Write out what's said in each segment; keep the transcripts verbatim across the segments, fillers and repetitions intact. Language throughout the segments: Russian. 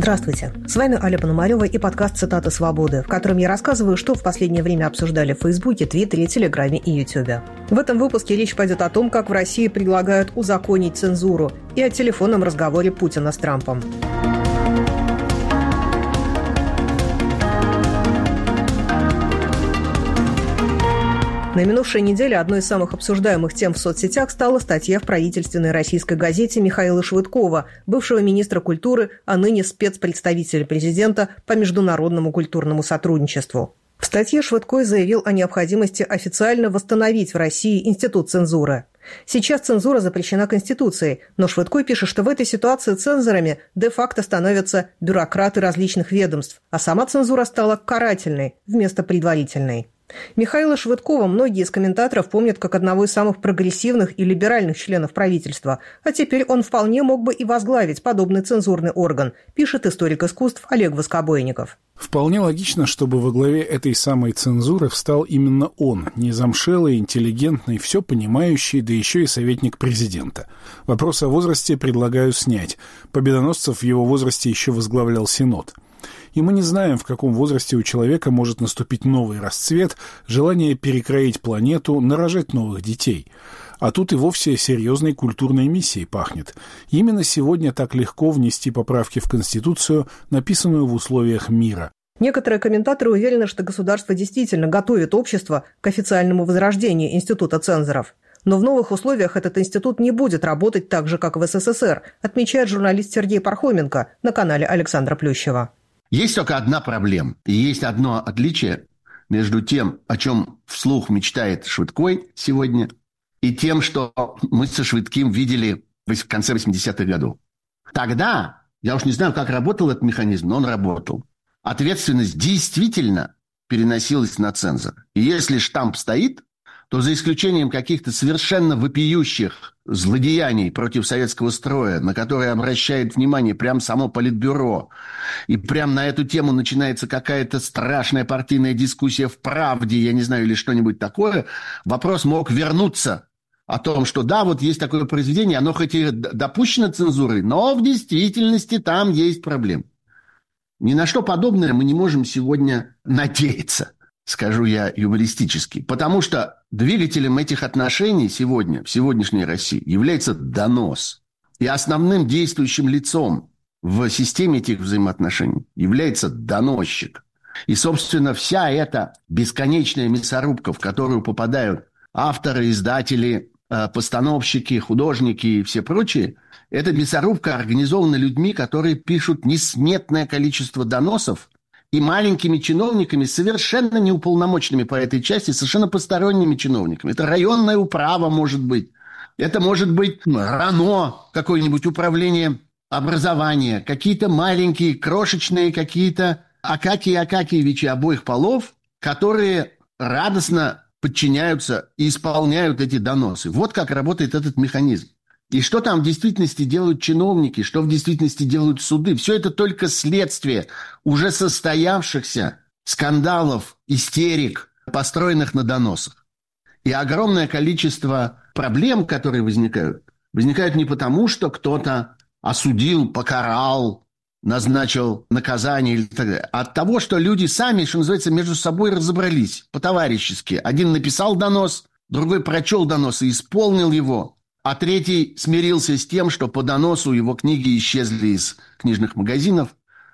Здравствуйте, с вами Аля Пономарева и подкаст «Цитаты свободы», в котором я рассказываю, что в последнее время обсуждали в Фейсбуке, Твиттере, Телеграме и Ютубе. В этом выпуске речь пойдет о том, как в России предлагают узаконить цензуру, и о телефонном разговоре Путина с Трампом. На минувшей неделе одной из самых обсуждаемых тем в соцсетях стала статья в правительственной российской газете Михаила Швыдкова, бывшего министра культуры, а ныне спецпредставителя президента по международному культурному сотрудничеству. В статье Швыдкой заявил о необходимости официально восстановить в России институт цензуры. Сейчас цензура запрещена Конституцией, но Швыдкой пишет, что в этой ситуации цензорами де-факто становятся бюрократы различных ведомств, а сама цензура стала карательной вместо предварительной. Михаила Швыдкова многие из комментаторов помнят как одного из самых прогрессивных и либеральных членов правительства, а теперь он вполне мог бы и возглавить подобный цензурный орган, пишет историк искусств Олег Воскобойников. Вполне логично, чтобы во главе этой самой цензуры встал именно он, незамшелый, интеллигентный, все понимающий, да еще и советник президента. Вопрос о возрасте предлагаю снять. Победоносцев в его возрасте еще возглавлял Синод. И мы не знаем, в каком возрасте у человека может наступить новый расцвет, желание перекроить планету, нарожать новых детей. А тут и вовсе серьезной культурной миссией пахнет. Именно сегодня так легко внести поправки в Конституцию, написанную в условиях мира. Некоторые комментаторы уверены, что государство действительно готовит общество к официальному возрождению института цензоров. Но в новых условиях этот институт не будет работать так же, как в СССР, отмечает журналист Сергей Пархоменко на канале Александра Плющева. Есть только одна проблема, и есть одно отличие между тем, о чем вслух мечтает Швыдкой сегодня, и тем, что мы со Швыдким видели в конце восьмидесятых годов. Тогда, я уж не знаю, как работал этот механизм, но он работал. Ответственность действительно переносилась на цензора. И если штамп стоит, то за исключением каких-то совершенно вопиющих злодеяний против советского строя, на которые обращает внимание прям само Политбюро, и прям на эту тему начинается какая-то страшная партийная дискуссия в «Правде», я не знаю, или что-нибудь такое, вопрос мог вернуться о том, что да, вот есть такое произведение, оно хоть и допущено цензурой, но в действительности там есть проблемы. Ни на что подобное мы не можем сегодня надеяться, скажу я юмористически, потому что двигателем этих отношений сегодня, в сегодняшней России, является донос. И основным действующим лицом в системе этих взаимоотношений является доносчик. И, собственно, вся эта бесконечная мясорубка, в которую попадают авторы, издатели, постановщики, художники и все прочие, эта мясорубка организована людьми, которые пишут несметное количество доносов, и маленькими чиновниками, совершенно неуполномоченными по этой части, совершенно посторонними чиновниками. Это районная управа, может быть. Это может быть РАНО, какое-нибудь управление образования, какие-то маленькие, крошечные какие-то Акакии Акакиевичи обоих полов, которые радостно подчиняются и исполняют эти доносы. Вот как работает этот механизм. И что там в действительности делают чиновники, что в действительности делают суды, все это только следствие уже состоявшихся скандалов, истерик, построенных на доносах. И огромное количество проблем, которые возникают, возникают не потому, что кто-то осудил, покарал, назначил наказание или так далее, а от того, что люди сами, что называется, между собой разобрались по-товарищески. Один написал донос, другой прочел донос и исполнил его. А третий смирился с тем, что по доносу его книги исчезли из книжных магазинов,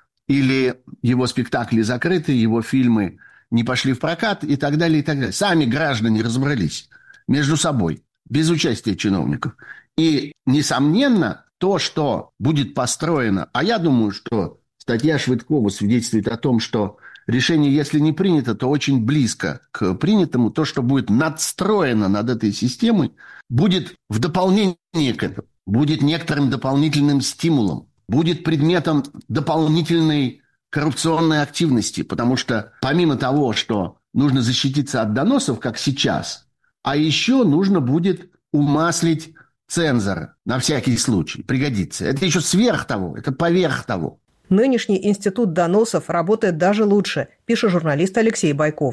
или его спектакли закрыты, его фильмы не пошли в прокат и так далее, и так далее. Сами граждане разобрались между собой, без участия чиновников. И, несомненно, то, что будет построено, а я думаю, что статья Швыдкова свидетельствует о том, что решение, если не принято, то очень близко к принятому, то, что будет надстроено над этой системой, будет в дополнение к этому, будет некоторым дополнительным стимулом, будет предметом дополнительной коррупционной активности, потому что помимо того, что нужно защититься от доносов, как сейчас, а еще нужно будет умаслить цензора на всякий случай, пригодится. Это еще сверх того, это поверх того. Нынешний институт доносов работает даже лучше, пишет журналист Алексей Байков.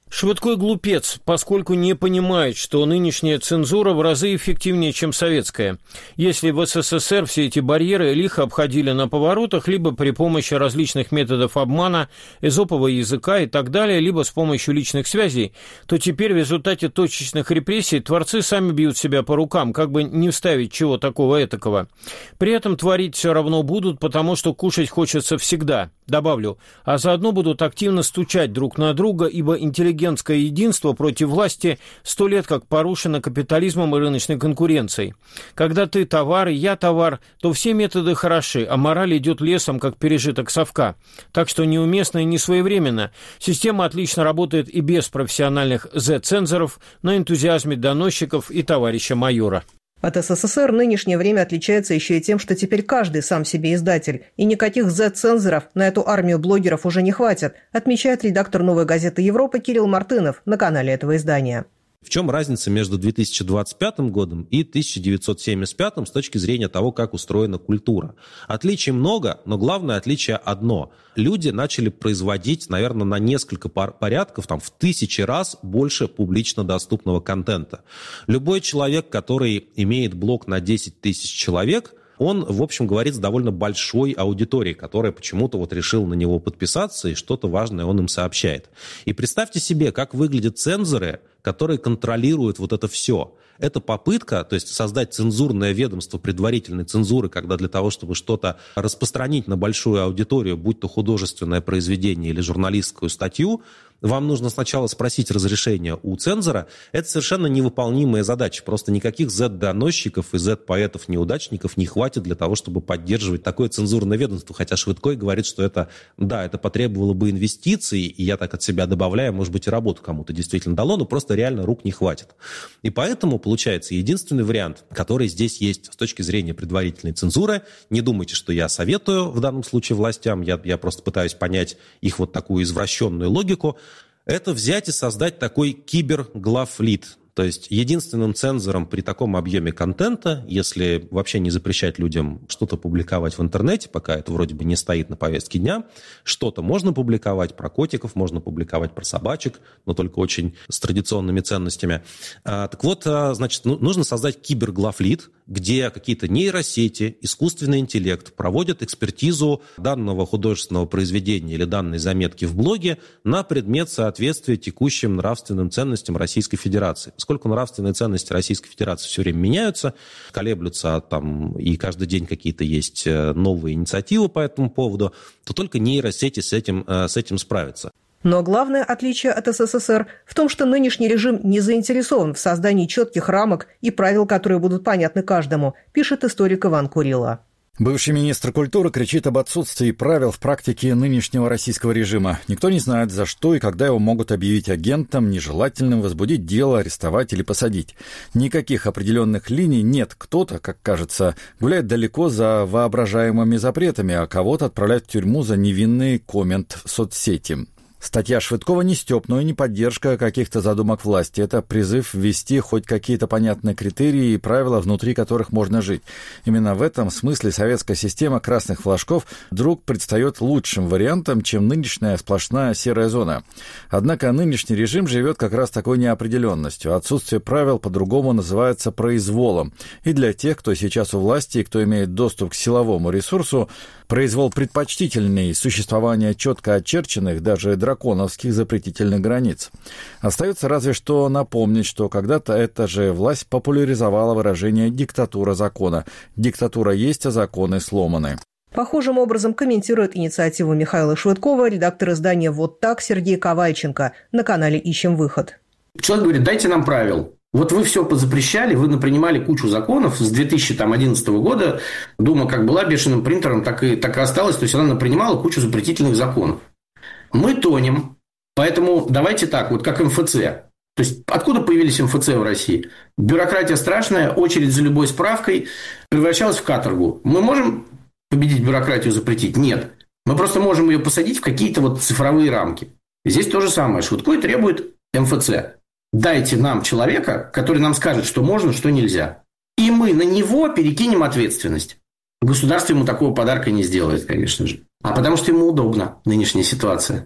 Швыдкой глупец, поскольку не понимает, что нынешняя цензура в разы эффективнее, чем советская. Если в СССР все эти барьеры лихо обходили на поворотах, либо при помощи различных методов обмана, эзопового языка и так далее, либо с помощью личных связей, то теперь в результате точечных репрессий творцы сами бьют себя по рукам, как бы не вставить чего такого этакого. При этом творить все равно будут, потому что кушать хочется всегда, добавлю, а заодно будут активно стучать друг на друга, ибо интеллигентность Интеллигентское единство против власти сто лет как порушено капитализмом и рыночной конкуренцией. Когда ты товар, и я товар, то все методы хороши, а мораль идет лесом, как пережиток совка. Так что неуместно и не своевременно. Система отлично работает и без профессиональных зет-цензоров, на энтузиазме доносчиков и товарища майора. От СССР нынешнее время отличается еще и тем, что теперь каждый сам себе издатель, и никаких зет-цензоров на эту армию блогеров уже не хватит, отмечает редактор «Новой газеты Европы» Кирилл Мартынов на канале этого издания. В чем разница между две тысячи двадцать пятым годом и тысяча девятьсот семьдесят пятым с точки зрения того, как устроена культура? Отличий много, но главное отличие одно. Люди начали производить, наверное, на несколько порядков, там, в тысячи раз больше публично доступного контента. Любой человек, который имеет блог на десять тысяч человек, он, в общем, говорит с довольно большой аудиторией, которая почему-то вот решила на него подписаться, и что-то важное он им сообщает. И представьте себе, как выглядят цензоры, которые контролируют вот это все. Это попытка, то есть создать цензурное ведомство предварительной цензуры, когда для того, чтобы что-то распространить на большую аудиторию, будь то художественное произведение или журналистскую статью, вам нужно сначала спросить разрешение у цензора. Это совершенно невыполнимая задача. Просто никаких зет-доносчиков и зет-поэтов-неудачников не хватит для того, чтобы поддерживать такое цензурное ведомство. Хотя Швыдкой говорит, что это, да, это потребовало бы инвестиций, и я так от себя добавляю, может быть, и работу кому-то действительно дало, но просто реально рук не хватит. И поэтому, получается, единственный вариант, который здесь есть с точки зрения предварительной цензуры, не думайте, что я советую в данном случае властям, я, я просто пытаюсь понять их вот такую извращенную логику, это взять и создать такой киберглавлит. То есть единственным цензором при таком объеме контента, если вообще не запрещать людям что-то публиковать в интернете, пока это вроде бы не стоит на повестке дня, что-то можно публиковать про котиков, можно публиковать про собачек, но только очень с традиционными ценностями. А, так вот, значит, ну, нужно создать киберглавлит, где какие-то нейросети, искусственный интеллект проводят экспертизу данного художественного произведения или данной заметки в блоге на предмет соответствия текущим нравственным ценностям Российской Федерации. Поскольку нравственные ценности Российской Федерации все время меняются, колеблются там, и каждый день какие-то есть новые инициативы по этому поводу, то только нейросети с этим, с этим справятся. Но главное отличие от СССР в том, что нынешний режим не заинтересован в создании четких рамок и правил, которые будут понятны каждому, пишет историк Иван Курило. Бывший министр культуры кричит об отсутствии правил в практике нынешнего российского режима. Никто не знает, за что и когда его могут объявить агентом, нежелательным, возбудить дело, арестовать или посадить. Никаких определенных линий нет. Кто-то, как кажется, гуляет далеко за воображаемыми запретами, а кого-то отправляют в тюрьму за невинный коммент в соцсети. Статья Швыдкова не стёб, но и не поддержка каких-то задумок власти. Это призыв ввести хоть какие-то понятные критерии и правила, внутри которых можно жить. Именно в этом смысле советская система красных флажков вдруг предстает лучшим вариантом, чем нынешняя сплошная серая зона. Однако нынешний режим живет как раз такой неопределенностью. Отсутствие правил по-другому называется произволом. И для тех, кто сейчас у власти и кто имеет доступ к силовому ресурсу, произвол предпочтительней существования четко очерченных, даже драконовских запретительных границ. Остается разве что напомнить, что когда-то эта же власть популяризовала выражение «диктатура закона». Диктатура есть, а законы сломаны. Похожим образом комментирует инициативу Михаила Швыдкова редактор издания «Вот так» Сергей Ковальченко на канале «Ищем выход». Человек говорит: дайте нам правил. Вот вы все позапрещали, вы напринимали кучу законов с две тысячи одиннадцатого года. Дума как была бешеным принтером, так и, так и осталась. То есть, она напринимала кучу запретительных законов. Мы тонем, поэтому давайте так, вот как эм эф цэ. То есть, откуда появились эм эф цэ в России? Бюрократия страшная, очередь за любой справкой превращалась в каторгу. Мы можем победить бюрократию, запретить? Нет. Мы просто можем ее посадить в какие-то вот цифровые рамки. Здесь то же самое. Швыдкой требует эм эф цэ. Дайте нам человека, который нам скажет, что можно, что нельзя. И мы на него перекинем ответственность. Государство ему такого подарка не сделает, конечно же. А потому что ему удобно нынешняя ситуация.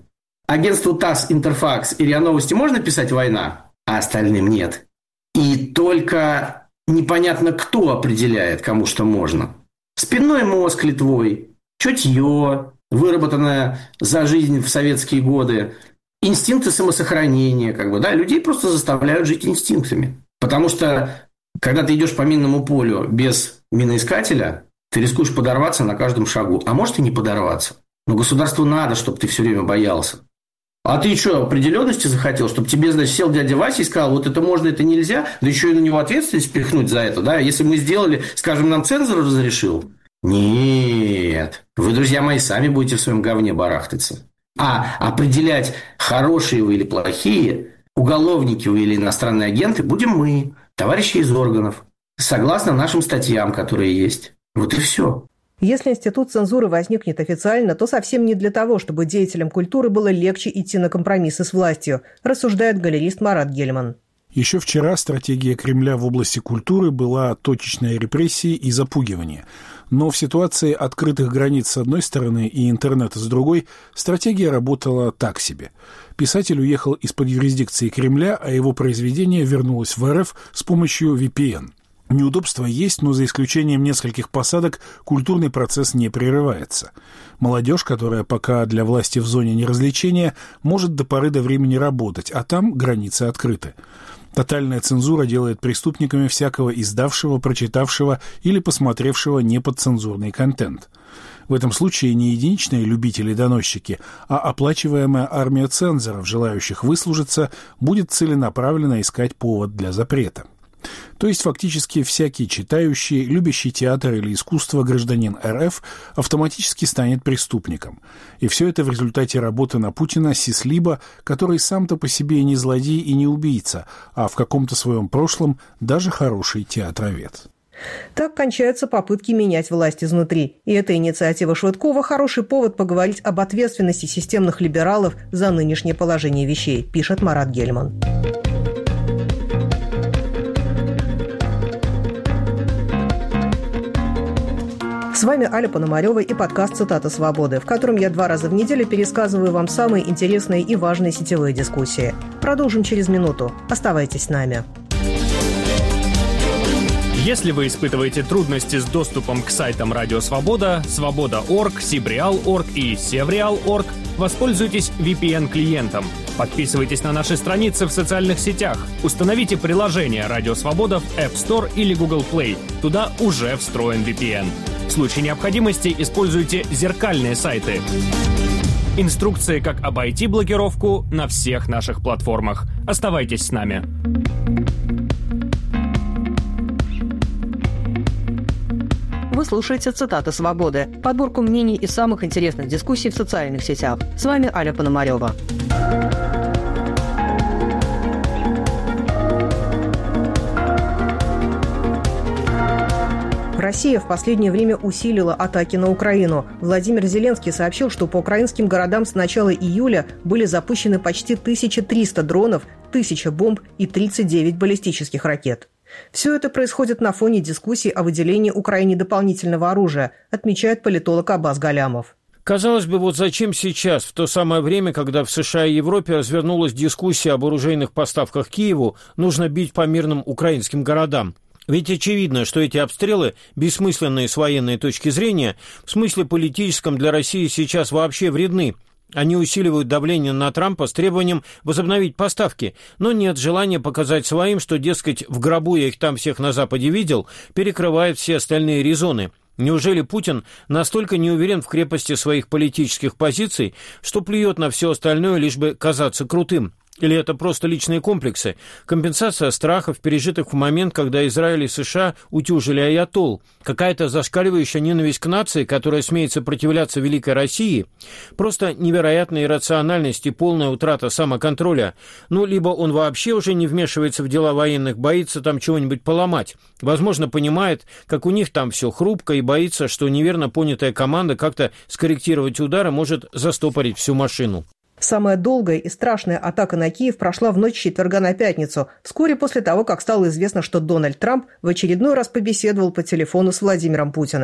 агентству ТАСС, Интерфакс и РИА Новости можно писать «война», а остальным нет. И только непонятно, кто определяет, кому что можно. Спинной мозг ли твой, чутье, выработанное за жизнь в советские годы, инстинкты самосохранения, как бы, да, людей просто заставляют жить инстинктами. Потому что, когда ты идешь по минному полю без миноискателя, ты рискуешь подорваться на каждом шагу. А может и не подорваться. Но государству надо, чтобы ты все время боялся. А ты что, определенности захотел? Чтобы тебе, значит, сел дядя Вася и сказал, вот это можно, это нельзя? Да еще и на него ответственность пихнуть за это, да? Если мы сделали, скажем, нам цензор разрешил? Нет. Вы, друзья мои, сами будете в своем говне барахтаться. А определять, хорошие вы или плохие, уголовники вы или иностранные агенты, будем мы, товарищи из органов, согласно нашим статьям, которые есть. Вот и все. Если институт цензуры возникнет официально, то совсем не для того, чтобы деятелям культуры было легче идти на компромиссы с властью, рассуждает галерист Марат Гельман. Еще вчера стратегия Кремля в области культуры была точечной репрессии и запугивания. Но в ситуации открытых границ с одной стороны и интернета с другой стратегия работала так себе. Писатель уехал из-под юрисдикции Кремля, а его произведение вернулось в эр эф с помощью ви пи эн. Неудобства есть, но за исключением нескольких посадок культурный процесс не прерывается. Молодежь, которая пока для власти в зоне неразвлечения, может до поры до времени работать, а там границы открыты. Тотальная цензура делает преступниками всякого издавшего, прочитавшего или посмотревшего неподцензурный контент. В этом случае не единичные любители-доносчики, а оплачиваемая армия цензоров, желающих выслужиться, будет целенаправленно искать повод для запрета. То есть фактически всякий читающий, любящий театр или искусство гражданин эр эф автоматически станет преступником. И все это в результате работы на Путина Сислиба, который сам-то по себе не злодей и не убийца, а в каком-то своем прошлом даже хороший театровед. Так кончаются попытки менять власть изнутри. И эта инициатива Швыдкова – хороший повод поговорить об ответственности системных либералов за нынешнее положение вещей, пишет Марат Гельман. С вами Аля Пономарева и подкаст «Цитата свободы», в котором я два раза в неделю пересказываю вам самые интересные и важные сетевые дискуссии. Продолжим через минуту. Оставайтесь с нами. Если вы испытываете трудности с доступом к сайтам Радио Свобода, Свобода точка орг, Сибреал точка орг и Севреал точка орг, воспользуйтесь ви пи эн-клиентом. Подписывайтесь на наши страницы в социальных сетях. Установите приложение Радио Свобода в App Store или Google Play. Туда уже встроен ви пи эн. В случае необходимости используйте зеркальные сайты. Инструкции, как обойти блокировку, на всех наших платформах. Оставайтесь с нами. Вы слушаете «Цитаты свободы», подборку мнений и самых интересных дискуссий в социальных сетях. С вами Аля Пономарева. Россия в последнее время усилила атаки на Украину. Владимир Зеленский сообщил, что по украинским городам с начала июля были запущены почти тысяча триста дронов, тысяча бомб и тридцать девять баллистических ракет. Все это происходит на фоне дискуссий о выделении Украине дополнительного оружия, отмечает политолог Аббас Галямов. Казалось бы, вот зачем сейчас, в то самое время, когда в США и Европе развернулась дискуссия об оружейных поставках Киеву, нужно бить по мирным украинским городам? Ведь очевидно, что эти обстрелы, бессмысленные с военной точки зрения, в смысле политическом для России сейчас вообще вредны. Они усиливают давление на Трампа с требованием возобновить поставки, но нет желания показать своим, что, дескать, в гробу я их там всех на Западе видел, перекрывает все остальные резоны. Неужели Путин настолько не уверен в крепости своих политических позиций, что плюет на все остальное, лишь бы казаться крутым? Или это просто личные комплексы, компенсация страхов, пережитых в момент, когда Израиль и США утюжили Аятолл, какая-то зашкаливающая ненависть к нации, которая смеет сопротивляться Великой России, просто невероятная иррациональность и полная утрата самоконтроля. Ну, либо он вообще уже не вмешивается в дела военных, боится там чего-нибудь поломать. Возможно, понимает, как у них там все хрупко, и боится, что неверно понятая команда как-то скорректировать удары может застопорить всю машину. Самая долгая и страшная атака на Киев прошла в ночь с четверга на пятницу, вскоре после того, как стало известно, что Дональд Трамп в очередной раз побеседовал по телефону с Владимиром Путиным.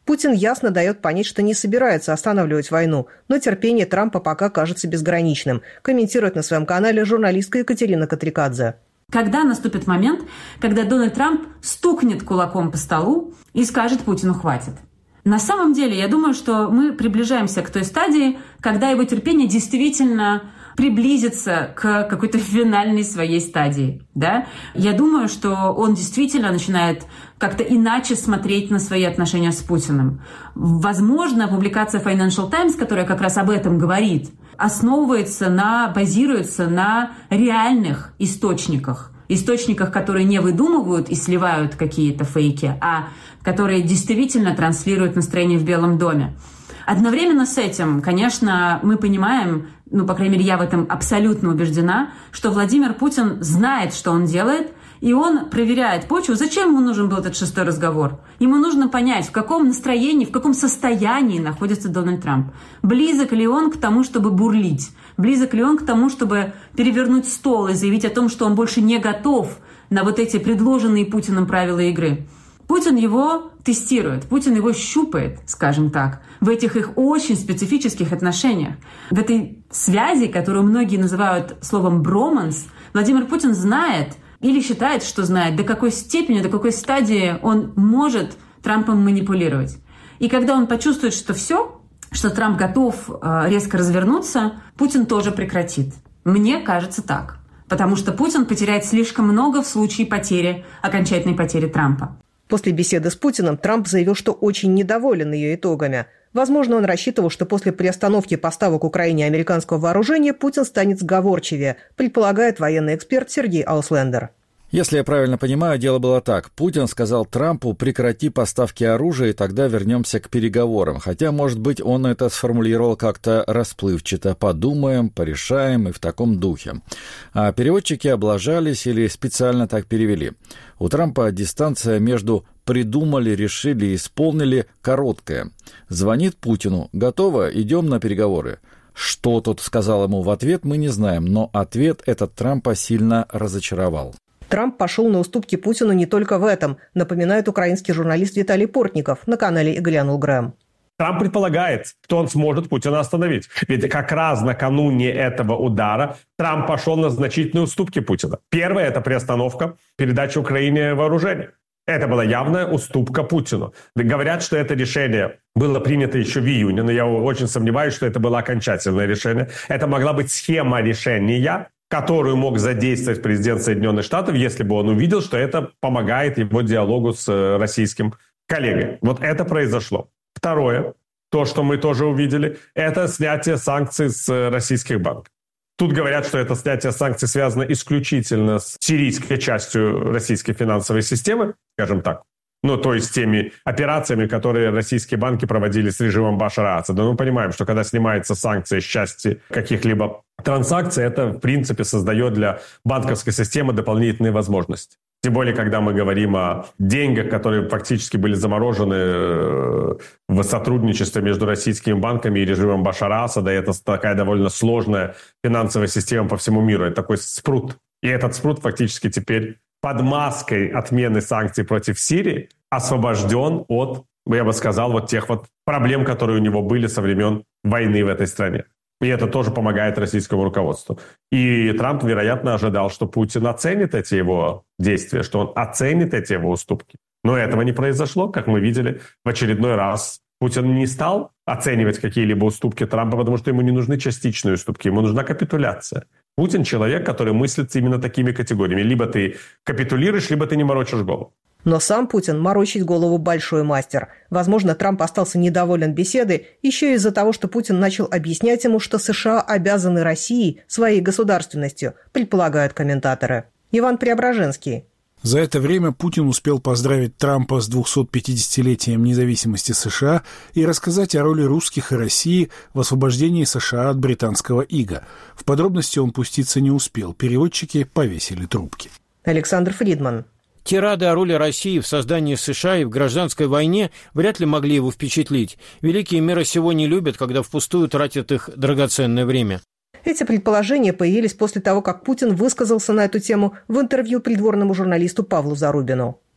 Путин ясно дает понять, что не собирается останавливать войну, но терпение Трампа пока кажется безграничным, комментирует на своем канале журналистка Екатерина Катрикадзе. Когда наступит момент, когда Дональд Трамп стукнет кулаком по столу и скажет Путину «хватит». На самом деле, я думаю, что мы приближаемся к той стадии, когда его терпение действительно приблизится к какой-то финальной своей стадии. Да? Я думаю, что он действительно начинает как-то иначе смотреть на свои отношения с Путиным. Возможно, публикация Financial Times, которая как раз об этом говорит, основывается на, базируется на реальных источниках. Источниках, которые не выдумывают и сливают какие-то фейки, а которые действительно транслируют настроение в Белом доме. Одновременно с этим, конечно, мы понимаем, ну, по крайней мере, я в этом абсолютно убеждена, что Владимир Путин знает, что он делает, и он проверяет почву. Зачем ему нужен был этот шестой разговор? Ему нужно понять, в каком настроении, в каком состоянии находится Дональд Трамп. Близок ли он к тому, чтобы бурлить? Близок ли он к тому, чтобы перевернуть стол и заявить о том, что он больше не готов на вот эти предложенные Путиным правила игры? Путин его тестирует, Путин его щупает, скажем так, в этих их очень специфических отношениях. В этой связи, которую многие называют словом «броманс», Владимир Путин знает или считает, что знает, до какой степени, до какой стадии он может Трампом манипулировать. И когда он почувствует, что все, что Трамп готов резко развернуться, Путин тоже прекратит. Мне кажется так. Потому что Путин потеряет слишком много в случае потери, окончательной потери Трампа. После беседы с Путиным Трамп заявил, что очень недоволен ее итогами. Возможно, он рассчитывал, что после приостановки поставок Украине американского вооружения Путин станет сговорчивее, предполагает военный эксперт Сергей Ауслендер. Если я правильно понимаю, дело было так. Путин сказал Трампу: прекрати поставки оружия, и тогда вернемся к переговорам. Хотя, может быть, он это сформулировал как-то расплывчато. Подумаем, порешаем и в таком духе. А переводчики облажались или специально так перевели. У Трампа дистанция между «придумали», «решили» и «исполнили» короткая. Звонит Путину: готово, идем на переговоры. Что тот сказал ему в ответ, мы не знаем, но ответ этот Трампа сильно разочаровал. Трамп пошел на уступки Путину не только в этом, напоминает украинский журналист Виталий Портников на канале «И глянул Грэм». Трамп предполагает, что он сможет Путина остановить. Ведь как раз накануне этого удара Трамп пошел на значительные уступки Путина. Первое – это приостановка передачи Украине вооружений. Это была явная уступка Путину. Говорят, что это решение было принято еще в июне, но я очень сомневаюсь, что это было окончательное решение. Это могла быть схема решения, которую мог задействовать президент Соединенных Штатов, если бы он увидел, что это помогает его диалогу с российским коллегой. Вот это произошло. Второе, то, что мы тоже увидели, это снятие санкций с российских банков. Тут говорят, что это снятие санкций связано исключительно с сирийской частью российской финансовой системы, скажем так. Ну, то есть теми операциями, которые российские банки проводили с режимом Башара Асада. Но мы понимаем, что когда снимаются санкции с части каких-либо транзакций, это, в принципе, создает для банковской системы дополнительные возможности. Тем более, когда мы говорим о деньгах, которые фактически были заморожены в сотрудничестве между российскими банками и режимом Башара Асада. Это такая довольно сложная финансовая система по всему миру. Это такой спрут. И этот спрут фактически теперь под маской отмены санкций против Сирии освобожден от, я бы сказал, вот тех вот проблем, которые у него были со времен войны в этой стране. И это тоже помогает российскому руководству. И Трамп, вероятно, ожидал, что Путин оценит эти его действия, что он оценит эти его уступки. Но этого не произошло, как мы видели в очередной раз. Путин не стал оценивать какие-либо уступки Трампа, потому что ему не нужны частичные уступки, ему нужна капитуляция. Путин человек, который мыслит именно такими категориями. Либо ты капитулируешь, либо ты не морочишь голову. Но сам Путин морочить голову большой мастер. Возможно, Трамп остался недоволен беседой еще из-за того, что Путин начал объяснять ему, что США обязаны России своей государственностью, предполагают комментаторы. Иван Преображенский. За это время Путин успел поздравить Трампа с двухсотпятидесятилетием независимости США и рассказать о роли русских и России в освобождении США от британского ига. В подробности он пуститься не успел. Переводчики повесили трубки. Александр Фридман. Тирады о роли России в создании США и в гражданской войне вряд ли могли его впечатлить. Великие мира сего не любят, когда впустую тратят их драгоценное время. Эти предположения появились после того, как Путин высказался на эту тему в интервью придворному журналисту Павлу Зарубину.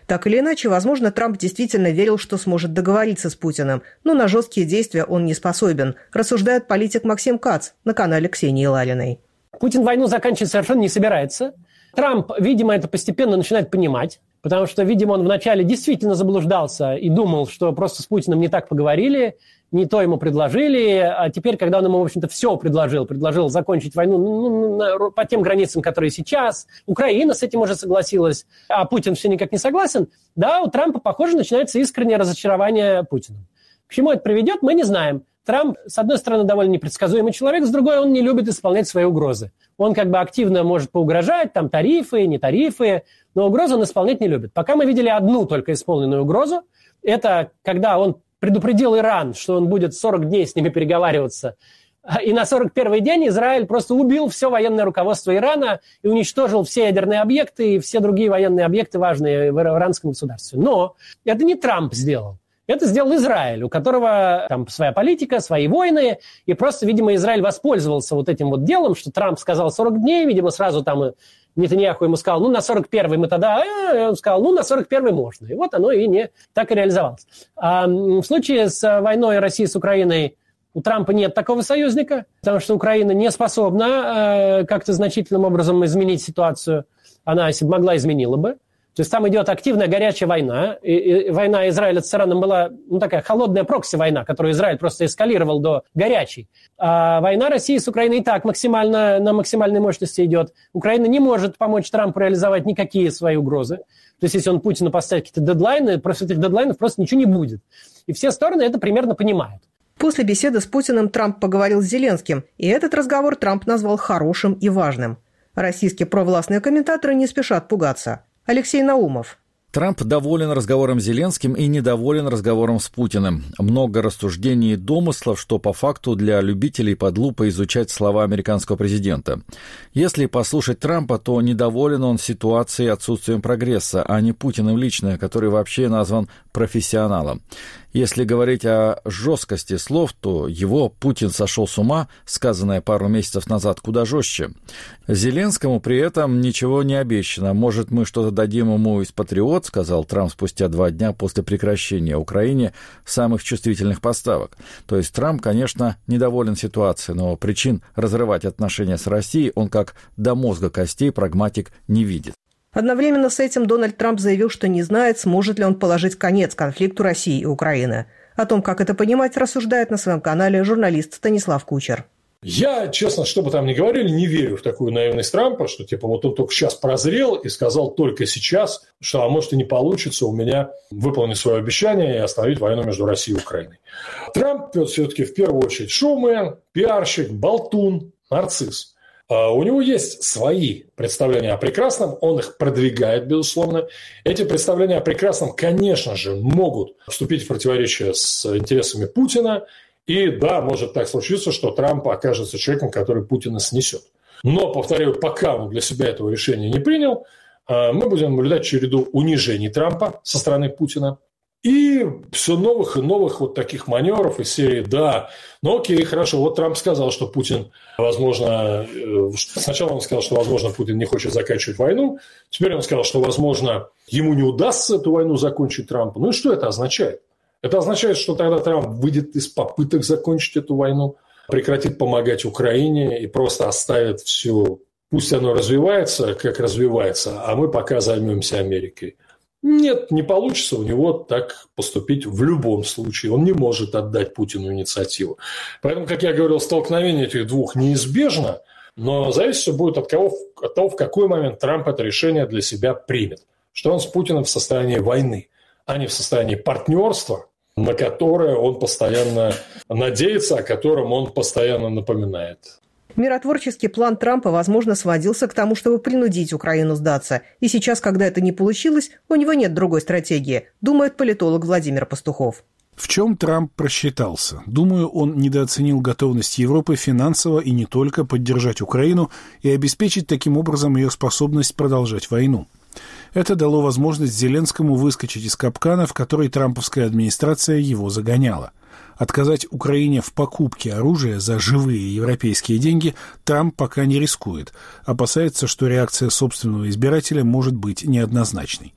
Так или иначе, возможно, Трамп действительно верил, что сможет договориться с Путиным, но на жесткие действия он не способен, рассуждает политик Максим Кац на канале Ксении Лалиной. Путин войну заканчивать совершенно не собирается. Трамп, видимо, это постепенно начинает понимать, потому что, видимо, он вначале действительно заблуждался и думал, что просто с Путиным не так поговорили, не то ему предложили, а теперь, когда он ему, в общем-то, все предложил, предложил закончить войну ну, по тем границам, которые сейчас, Украина с этим уже согласилась, а Путин все никак не согласен, да, у Трампа, похоже, начинается искреннее разочарование Путиным. К чему это приведет, мы не знаем. Трамп, с одной стороны, довольно непредсказуемый человек, с другой, он не любит исполнять свои угрозы. Он как бы активно может поугрожать, там тарифы, не тарифы, но угрозы он исполнять не любит. Пока мы видели одну только исполненную угрозу, это когда он предупредил Иран, что он будет сорок дней с ними переговариваться, и на сорок первый день Израиль просто убил все военное руководство Ирана и уничтожил все ядерные объекты и все другие военные объекты важные в иранском государстве. Но это не Трамп сделал. Это сделал Израиль, у которого там своя политика, свои войны, и просто, видимо, Израиль воспользовался вот этим вот делом, что Трамп сказал сорок дней, видимо, сразу там Нетаньяху ему сказал, ну, на сорок первый мы тогда, а он сказал, ну, на сорок первый можно. И вот оно и не так и реализовалось. А в случае с войной России с Украиной у Трампа нет такого союзника, потому что Украина не способна э, как-то значительным образом изменить ситуацию. Она, если бы могла, изменила бы. То есть там идет активная горячая война. И, и война Израиля с Ираном была ну, такая холодная прокси-война, которую Израиль просто эскалировал до горячей. А война России с Украиной и так максимально, на максимальной мощности идет. Украина не может помочь Трампу реализовать никакие свои угрозы. То есть если он Путину поставит какие-то дедлайны, после этих дедлайнов просто ничего не будет. И все стороны это примерно понимают. После беседы с Путиным Трамп поговорил с Зеленским, и этот разговор Трамп назвал хорошим и важным. Российские провластные комментаторы не спешат пугаться. Алексей Наумов. Трамп доволен разговором с Зеленским и недоволен разговором с Путиным. Много рассуждений и домыслов, что по факту для любителей под лупой изучать слова американского президента. Если послушать Трампа, то недоволен он ситуацией отсутствием прогресса, а не Путиным лично, который вообще назван профессионалом. Если говорить о жесткости слов, то его «Путин сошел с ума», сказанное пару месяцев назад, куда жестче. Зеленскому при этом ничего не обещано. «Может, мы что-то дадим ему из «Патриот», — сказал Трамп спустя два дня после прекращения Украине самых чувствительных поставок. То есть Трамп, конечно, недоволен ситуацией, но причин разрывать отношения с Россией он как до мозга костей прагматик не видит. Одновременно с этим Дональд Трамп заявил, что не знает, сможет ли он положить конец конфликту России и Украины. О том, как это понимать, рассуждает на своем канале журналист Станислав Кучер. Я, честно, что бы там ни говорили, не верю в такую наивность Трампа, что типа вот он только сейчас прозрел и сказал только сейчас, что а может и не получится у меня выполнить свое обещание и остановить войну между Россией и Украиной. Трамп все-таки в первую очередь шоумен, пиарщик, болтун, нарцисс. У него есть свои представления о прекрасном, он их продвигает, безусловно. Эти представления о прекрасном, конечно же, могут вступить в противоречие с интересами Путина. И да, может так случиться, что Трамп окажется человеком, который Путина снесет. Но, повторяю, пока он для себя этого решения не принял, мы будем наблюдать череду унижений Трампа со стороны Путина. И все новых и новых вот таких маневров из серии «да, ну окей, хорошо, вот Трамп сказал, что Путин, возможно, сначала он сказал, что, возможно, Путин не хочет заканчивать войну, теперь он сказал, что, возможно, ему не удастся эту войну закончить Трампу. Ну и что это означает? Это означает, что тогда Трамп выйдет из попыток закончить эту войну, прекратит помогать Украине и просто оставит все, пусть оно развивается, как развивается, а мы пока займемся Америкой. Нет, не получится у него так поступить в любом случае. Он не может отдать Путину инициативу. Поэтому, как я говорил, столкновение этих двух неизбежно, но зависит все будет от, кого, от того, в какой момент Трамп это решение для себя примет. Что он с Путиным в состоянии войны, а не в состоянии партнерства, на которое он постоянно надеется, о котором он постоянно напоминает. Миротворческий план Трампа, возможно, сводился к тому, чтобы принудить Украину сдаться. И сейчас, когда это не получилось, у него нет другой стратегии, думает политолог Владимир Пастухов. В чем Трамп просчитался? Думаю, он недооценил готовность Европы финансово и не только поддержать Украину и обеспечить таким образом ее способность продолжать войну. Это дало возможность Зеленскому выскочить из капкана, в который трамповская администрация его загоняла. Отказать Украине в покупке оружия за живые европейские деньги Трамп пока не рискует, опасается, что реакция собственного избирателя может быть неоднозначной.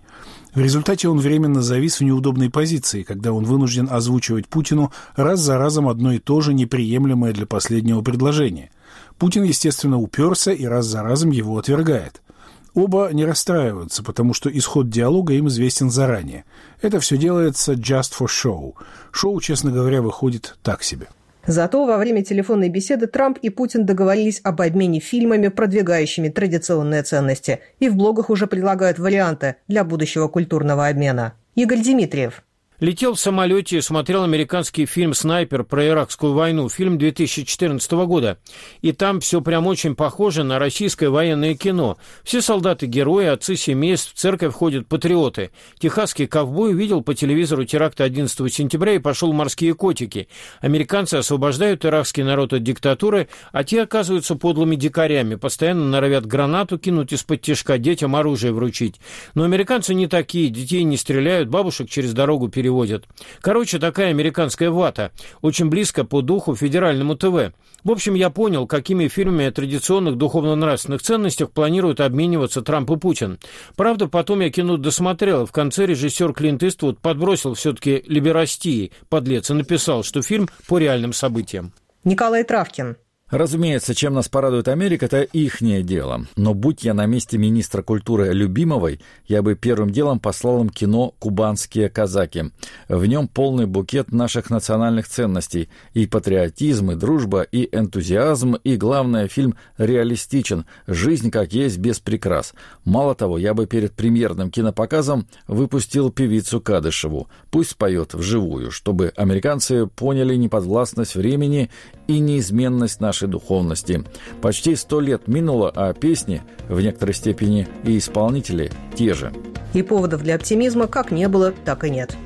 В результате он временно завис в неудобной позиции, когда он вынужден озвучивать Путину раз за разом одно и то же неприемлемое для последнего предложение. Путин, естественно, уперся и раз за разом его отвергает. Оба не расстраиваются, потому что исход диалога им известен заранее. Это все делается just for show. Шоу, честно говоря, выходит так себе. Зато во время телефонной беседы Трамп и Путин договорились об обмене фильмами, продвигающими традиционные ценности, и в блогах уже предлагают варианты для будущего культурного обмена. Игорь Дмитриев. Летел в самолете и смотрел американский фильм «Снайпер» про иракскую войну, фильм две тысячи четырнадцатого года. И там все прям очень похоже на российское военное кино. Все солдаты-герои, отцы семейств, в церковь ходят патриоты. Техасский ковбой увидел по телевизору теракт одиннадцатого сентября и пошел в морские котики. Американцы освобождают иракский народ от диктатуры, а те оказываются подлыми дикарями, постоянно норовят гранату кинуть из-под тишка, детям оружие вручить. Но американцы не такие, детей не стреляют, бабушек через дорогу переводят. Короче, такая американская вата, очень близко по духу федеральному ТВ. В общем, я понял, какими фильмами о традиционных духовно-нравственных ценностях планируют обмениваться Трамп и Путин. Правда, потом я кино досмотрел, и в конце режиссер Клинт Иствуд подбросил все-таки либерастии, подлец, и написал, что фильм по реальным событиям. Николай Травкин. Разумеется, чем нас порадует Америка, это ихнее дело. Но будь я на месте министра культуры Любимовой, я бы первым делом послал им кино «Кубанские казаки». В нем полный букет наших национальных ценностей. И патриотизм, и дружба, и энтузиазм, и, главное, фильм реалистичен. Жизнь как есть, без прикрас. Мало того, я бы перед премьерным кинопоказом выпустил певицу Кадышеву. Пусть споет вживую, чтобы американцы поняли неподвластность времени и неизменность нашей духовности. Почти сто лет минуло, а песни, в некоторой степени и исполнители, те же. И поводов для оптимизма как не было, так и нет.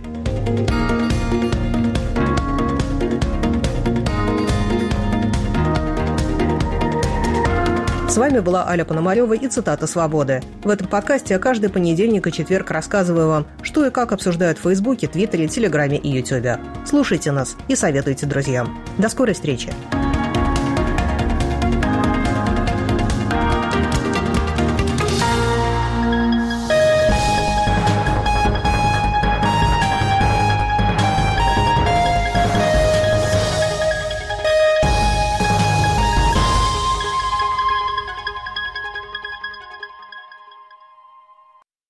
С вами была Аля Пономарева и цитата «Свободы». В этом подкасте я каждый понедельник и четверг рассказываю вам, что и как обсуждают в Фейсбуке, Твиттере, Телеграме и Ютубе. Слушайте нас и советуйте друзьям. До скорой встречи!